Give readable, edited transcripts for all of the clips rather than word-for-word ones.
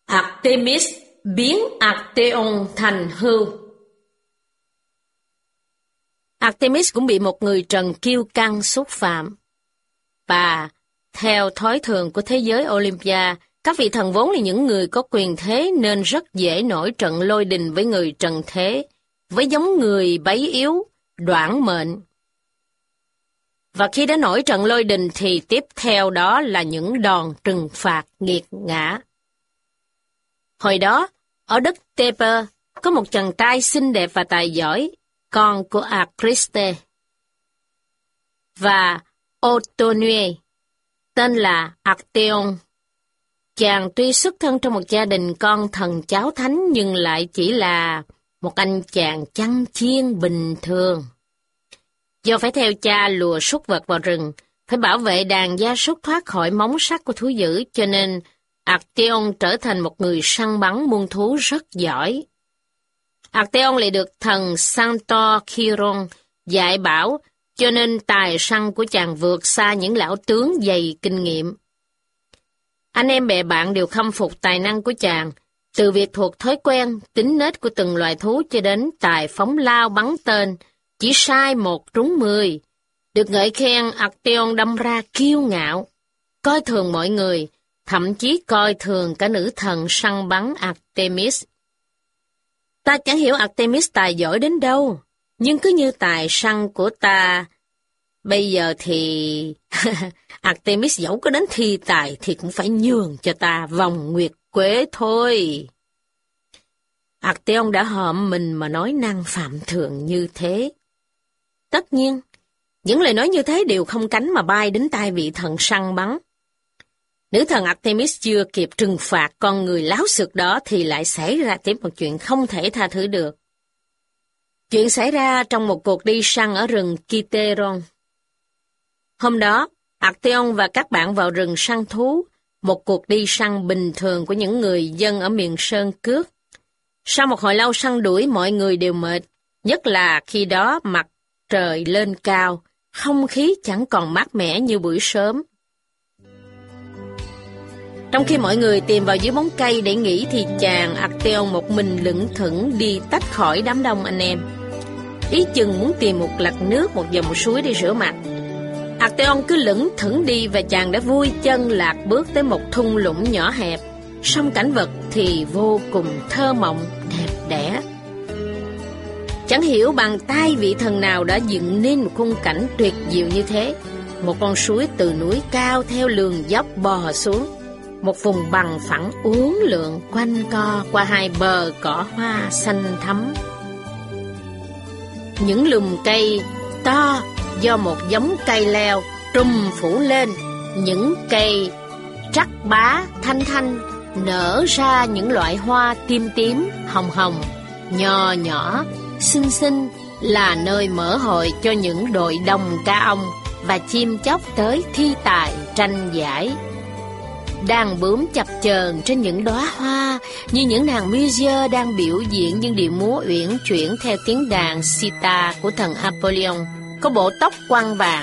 Artemis biến Actaeon thành hươu. Artemis cũng bị một người trần kiêu căng xúc phạm. Bà, theo thói thường của thế giới Olympia, các vị thần vốn là những người có quyền thế nên rất dễ nổi trận lôi đình với người trần thế, với giống người bấy yếu, đoản mệnh. Và khi đã nổi trận lôi đình thì tiếp theo đó là những đòn trừng phạt nghiệt ngã. Hồi đó, ở đất Thebe, có một chàng trai xinh đẹp và tài giỏi, con của Acriste. Và Autonue, tên là Actaeon. Chàng tuy xuất thân trong một gia đình con thần cháu thánh nhưng lại chỉ là một anh chàng chăn chiên bình thường. Do phải theo cha lùa súc vật vào rừng, phải bảo vệ đàn gia súc thoát khỏi móng sắt của thú dữ, cho nên Actaeon trở thành một người săn bắn muôn thú rất giỏi. Actaeon lại được thần Santor Chiron dạy bảo, cho nên tài săn của chàng vượt xa những lão tướng dày kinh nghiệm. Anh em bè bạn đều khâm phục tài năng của chàng, từ việc thuộc thói quen, tính nết của từng loài thú cho đến tài phóng lao bắn tên, chỉ sai 1 trúng 10. Được ngợi khen, Actaeon đâm ra kiêu ngạo, coi thường mọi người, thậm chí coi thường cả nữ thần săn bắn Artemis. Ta chẳng hiểu Artemis tài giỏi đến đâu, nhưng cứ như tài săn của ta, bây giờ thì Artemis dẫu có đến thi tài thì cũng phải nhường cho ta vòng nguyệt quế thôi. Actaeon đã hợm mình mà nói năng phạm thượng như thế. Tất nhiên, những lời nói như thế đều không cánh mà bay đến tai vị thần săn bắn. Nữ thần Artemis chưa kịp trừng phạt con người láo xược đó thì lại xảy ra tiếp một chuyện không thể tha thứ được. Chuyện xảy ra trong một cuộc đi săn ở rừng Kiteron. Hôm đó, Actaeon và các bạn vào rừng săn thú, một cuộc đi săn bình thường của những người dân ở miền sơn cước. Sau một hồi lâu săn đuổi, mọi người đều mệt, nhất là khi đó mặt trời lên cao, không khí chẳng còn mát mẻ như buổi sớm. Trong khi mọi người tìm vào dưới bóng cây để nghỉ thì chàng Actaeon một mình lững thững đi tách khỏi đám đông anh em. Ý chừng muốn tìm một lạch nước, một dòng suối để rửa mặt. Actaeon cứ lững thững đi và chàng đã vui chân lạc bước tới một thung lũng nhỏ hẹp. Song cảnh vật thì vô cùng thơ mộng, đẹp đẽ. Chẳng hiểu bàn tay vị thần nào đã dựng nên một khung cảnh tuyệt diệu như thế. Một con suối từ núi cao theo lường dốc bò xuống. Một vùng bằng phẳng uốn lượn quanh co qua hai bờ cỏ hoa xanh thắm. Những lùm cây to do một giống cây leo trùm phủ lên, những cây trắc bá thanh thanh nở ra những loại hoa tím tím, hồng hồng, nho nhỏ, xinh xinh, là nơi mở hội cho những đội đồng ca ong và chim chóc tới thi tài tranh giải. Đàn bướm chập chờn trên những đóa hoa như những nàng Muse đang biểu diễn những điệu múa uyển chuyển theo tiếng đàn sitar của thần Apollyon, có bộ tóc quăn vàng.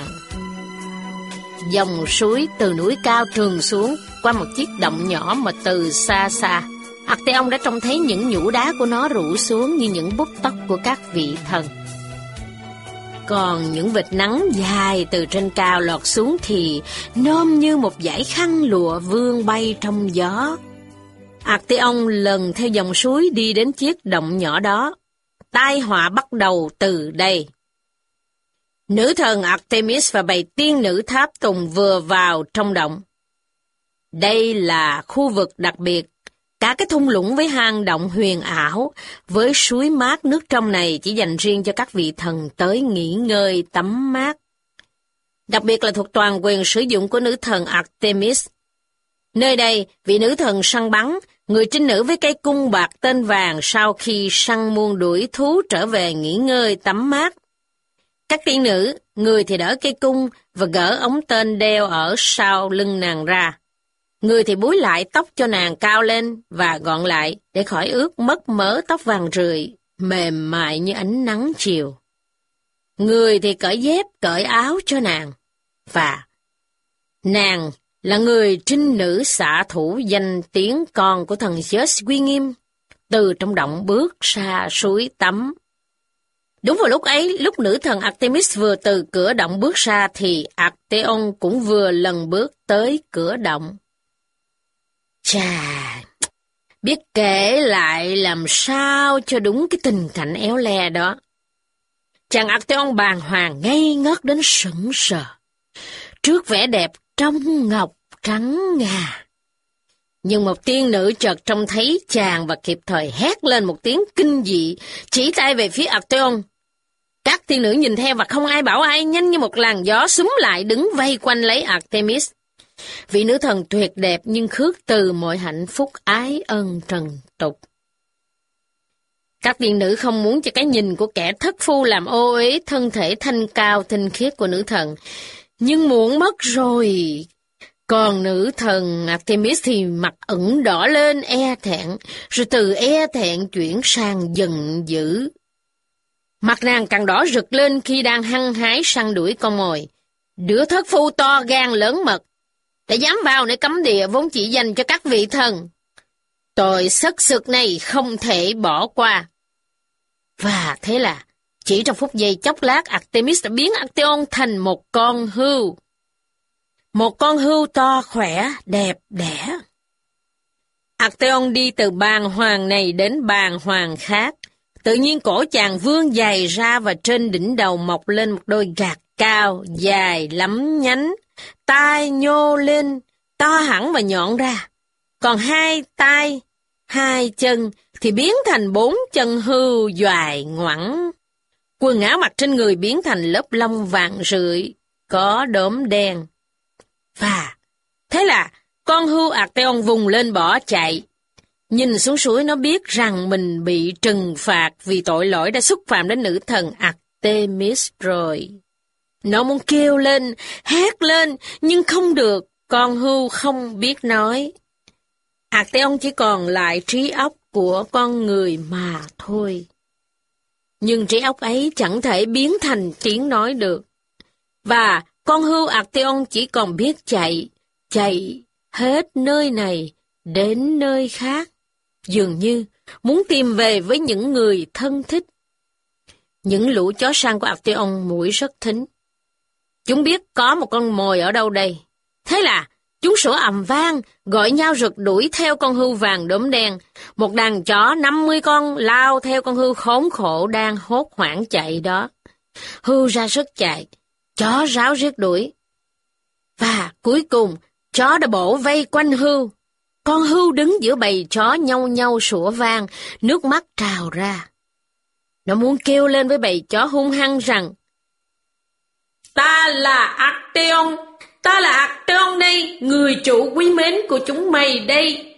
Dòng suối từ núi cao trườn xuống qua một chiếc động nhỏ mà từ xa xa Actaeon đã trông thấy những nhũ đá của nó rủ xuống như những búp tóc của các vị thần. Còn những vệt nắng dài từ trên cao lọt xuống thì nôm như một dải khăn lụa vương bay trong gió. Actaeon lần theo dòng suối đi đến chiếc động nhỏ đó. Tai họa bắt đầu từ đây. Nữ thần Artemis và bầy tiên nữ tháp tùng vừa vào trong động. Đây là khu vực đặc biệt. Cả cái thung lũng với hang động huyền ảo, với suối mát nước trong này chỉ dành riêng cho các vị thần tới nghỉ ngơi tắm mát. Đặc biệt là thuộc toàn quyền sử dụng của nữ thần Artemis. Nơi đây, vị nữ thần săn bắn, người trinh nữ với cây cung bạc tên vàng sau khi săn muôn đuổi thú trở về nghỉ ngơi tắm mát. Các tiên nữ, người thì đỡ cây cung và gỡ ống tên đeo ở sau lưng nàng ra. Người thì búi lại tóc cho nàng cao lên và gọn lại để khỏi ướt mất mớ tóc vàng rượi, mềm mại như ánh nắng chiều. Người thì cởi dép, cởi áo cho nàng. Và nàng là người trinh nữ xạ thủ danh tiếng con của thần Zeus uy nghiêm, từ trong động bước ra suối tắm. Đúng vào lúc ấy, lúc nữ thần Artemis vừa từ cửa động bước ra thì Actaeon cũng vừa lần bước tới cửa động. Chà, biết kể lại làm sao cho đúng cái tình cảnh éo le đó. Chàng Actaeon bàng hoàng ngây ngất đến sững sờ trước vẻ đẹp trong ngọc trắng ngà. Nhưng một tiên nữ chợt trông thấy chàng và kịp thời hét lên một tiếng kinh dị, chỉ tay về phía Actaeon. Các tiên nữ nhìn theo và không ai bảo ai, nhanh như một làn gió xúm lại đứng vây quanh lấy Artemis. Vị nữ thần tuyệt đẹp nhưng khước từ mọi hạnh phúc ái ân trần tục. Các tiên nữ không muốn cho cái nhìn của kẻ thất phu làm ô uế thân thể thanh cao tinh khiết của nữ thần. Nhưng muộn mất rồi. Còn nữ thần Artemis thì mặt ửng đỏ lên e thẹn, rồi từ e thẹn chuyển sang giận dữ. Mặt nàng càng đỏ rực lên khi đang hăng hái săn đuổi con mồi. Đứa thất phu to gan lớn mật, đã dám vào nơi cấm địa vốn chỉ dành cho các vị thần. Tội sất sực này không thể bỏ qua. Và thế là, chỉ trong phút giây chốc lát, Artemis đã biến Actaeon thành một con hươu. Một con hươu to khỏe, đẹp đẽ. Actaeon đi từ bàng hoàng này đến bàng hoàng khác. Tự nhiên cổ chàng vươn dài ra và trên đỉnh đầu mọc lên một đôi gạc cao, dài, lắm nhánh. Tai nhô lên, to hẳn và nhọn ra. Còn hai tay, hai chân thì biến thành 4 chân hươu dài ngoẵng. Quần áo mặc trên người biến thành lớp lông vàng rượi, có đốm đen. Và thế là con hươu Actaeon vùng lên bỏ chạy. Nhìn xuống suối nó biết rằng mình bị trừng phạt vì tội lỗi đã xúc phạm đến nữ thần Artemis rồi. Nó muốn kêu lên, hét lên, nhưng không được, con hươu không biết nói. Actaeon chỉ còn lại trí óc của con người mà thôi. Nhưng trí óc ấy chẳng thể biến thành tiếng nói được. Và con hươu Actaeon chỉ còn biết chạy hết nơi này đến nơi khác. Dường như muốn tìm về với những người thân thích. Những lũ chó săn của Actaeon mũi rất thính. Chúng biết có một con mồi ở đâu đây. Thế là chúng sủa ầm vang, gọi nhau rượt đuổi theo con hươu vàng đốm đen. Một đàn chó 50 con lao theo con hươu khốn khổ đang hốt hoảng chạy đó. Hươu ra sức chạy, chó ráo riết đuổi. Và cuối cùng, chó đã bổ vây quanh hươu. Con hươu đứng giữa bầy chó nhau nhau sủa vang, nước mắt trào ra. Nó muốn kêu lên với bầy chó hung hăng rằng: Ta là Actaeon đây, người chủ quý mến của chúng mày đây.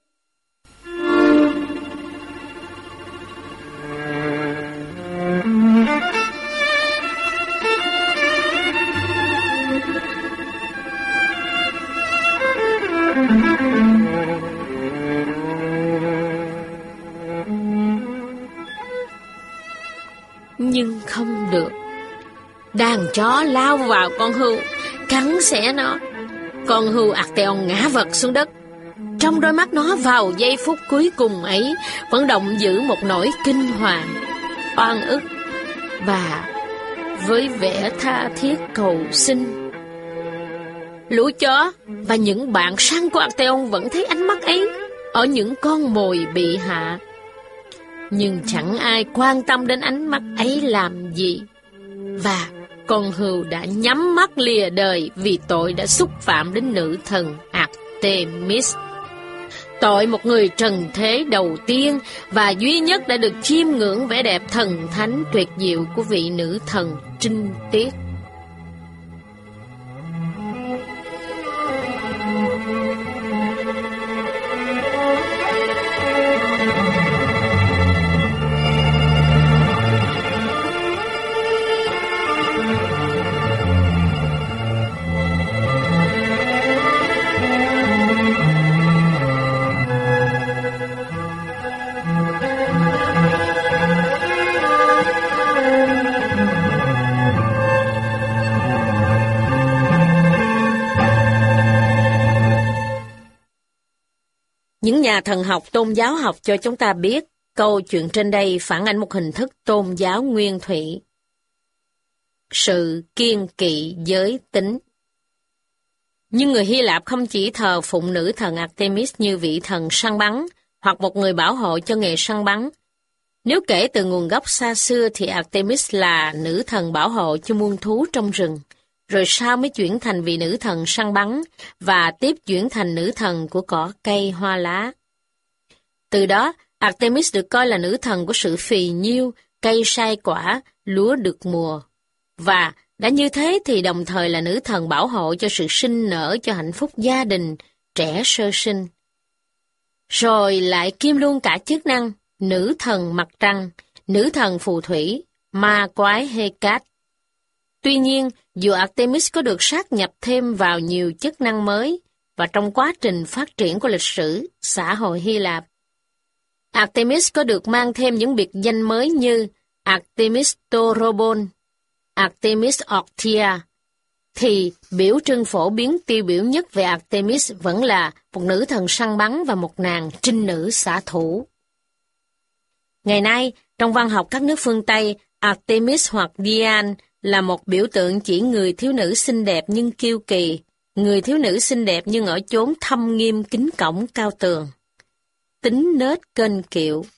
Nhưng không được. Đàn chó lao vào con hươu, cắn xẻ nó. Con hươu Actaeon ngã vật xuống đất. Trong đôi mắt nó vào giây phút cuối cùng ấy vẫn động giữ một nỗi kinh hoàng, oan ức và với vẻ tha thiết cầu xin. Lũ chó và những bạn săn của Actaeon vẫn thấy ánh mắt ấy ở những con mồi bị hạ. Nhưng chẳng ai quan tâm đến ánh mắt ấy làm gì. Và con hươu đã nhắm mắt lìa đời vì tội đã xúc phạm đến nữ thần Artemis. Tội một người trần thế đầu tiên và duy nhất đã được chiêm ngưỡng vẻ đẹp thần thánh tuyệt diệu của vị nữ thần trinh tiết. Những nhà thần học tôn giáo học cho chúng ta biết, câu chuyện trên đây phản ánh một hình thức tôn giáo nguyên thủy. Sự kiêng kỵ giới tính. Nhưng người Hy Lạp không chỉ thờ phụng nữ thần Artemis như vị thần săn bắn, hoặc một người bảo hộ cho nghề săn bắn. Nếu kể từ nguồn gốc xa xưa thì Artemis là nữ thần bảo hộ cho muôn thú trong rừng, rồi sau mới chuyển thành vị nữ thần săn bắn, và tiếp chuyển thành nữ thần của cỏ cây hoa lá. Từ đó, Artemis được coi là nữ thần của sự phì nhiêu, cây sai quả, lúa được mùa. Và đã như thế thì đồng thời là nữ thần bảo hộ cho sự sinh nở, cho hạnh phúc gia đình, trẻ sơ sinh. Rồi lại kiêm luôn cả chức năng nữ thần mặt trăng, nữ thần phù thủy, ma quái Hecate. Tuy nhiên, dù Artemis có được sát nhập thêm vào nhiều chức năng mới, và trong quá trình phát triển của lịch sử, xã hội Hy Lạp, Artemis có được mang thêm những biệt danh mới như Artemis Torobon, Artemis Orthia, thì biểu trưng phổ biến tiêu biểu nhất về Artemis vẫn là một nữ thần săn bắn và một nàng trinh nữ xạ thủ. Ngày nay, trong văn học các nước phương Tây, Artemis hoặc Diane là một biểu tượng chỉ người thiếu nữ xinh đẹp nhưng kiêu kỳ, người thiếu nữ xinh đẹp nhưng ở chốn thâm nghiêm kính cổng cao tường. Tính nết kênh kiệu.